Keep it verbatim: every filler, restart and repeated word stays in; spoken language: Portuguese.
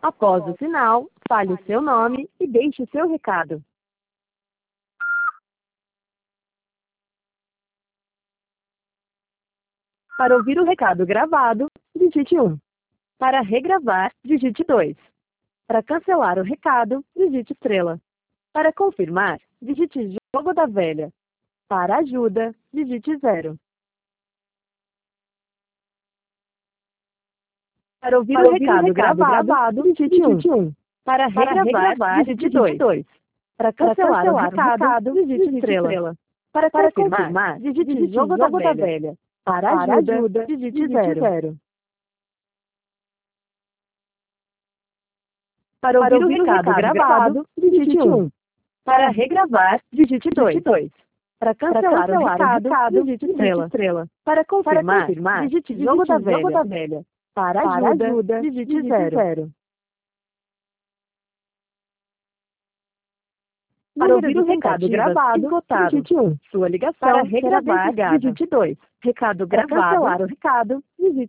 Após o sinal, fale o seu nome e deixe o seu recado. Para ouvir o recado gravado, digite um. Para regravar, digite dois. Para cancelar o recado, digite estrela. Para confirmar, digite jogo da velha. Para ajuda, digite zero. Para ouvir Para o ouvir o recado recado gravado, gravado, digite digite um. um. Para Para regravar, regravar, digite digite dois. Para Para cancelar o cancelar o recado, recado, digite digite estrela. estrela. Para Para confirmar, confirmar, digite digite jogo da jogo da velha. velha. Para Para ajuda, ajuda, digite digite zero. zero. Para Para ouvir o ouvir o recado recado gravado, gravado, digite digite um. um. Para regravar, digite dois. digite dois. Para Para cancelar o cancelar o recado, recado, digite digite estrela. estrela. Para Para confirmar, confirmar, digite digite jogo da jogo velha. da velha. Para Para ajuda, ajuda, digite digite zero. zero. Para Número ouvir de o recado tentativas gravado, esgotado. digite um. Sua ligação Para será regravar, desligada. digite dois. Recado Para gravado, cancelar o recado, digite